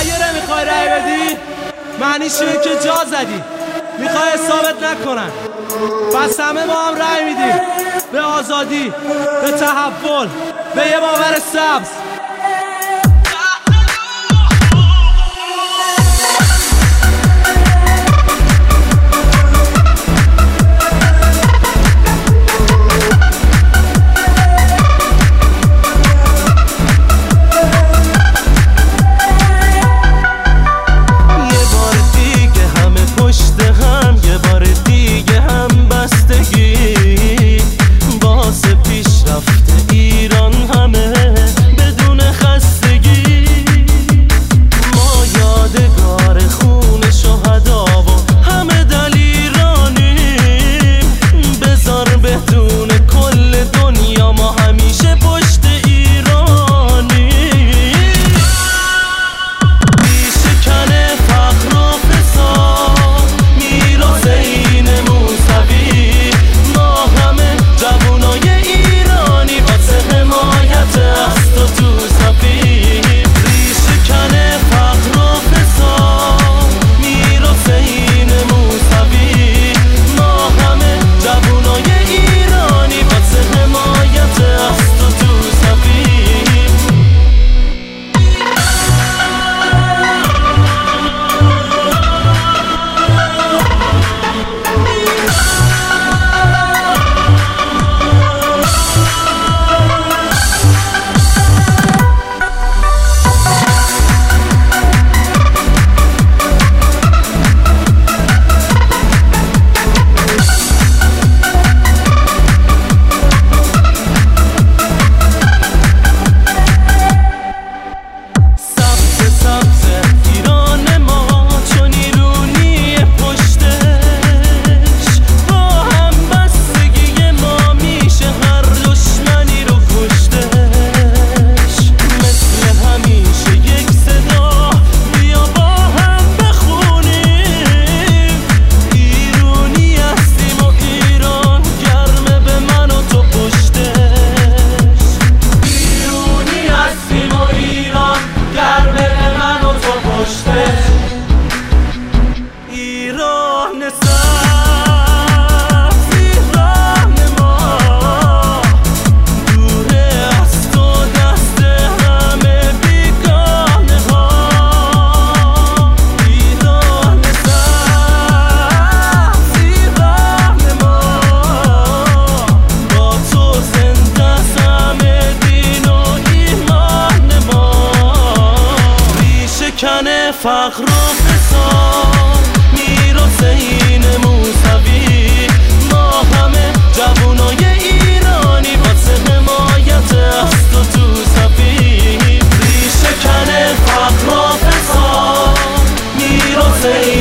اگه نمیخوای رای بدی معنیش اینه که جا زدی، میخوای ثابت نکنن. پس همه با هم رای میدیم به آزادی، به تحول، به یه باور سبز. فقر و فساد میراث این موسوی، ما همه جوانای ایرانی واسه حمایت از تو صفی. ریشه کنه فقر و فساد میراث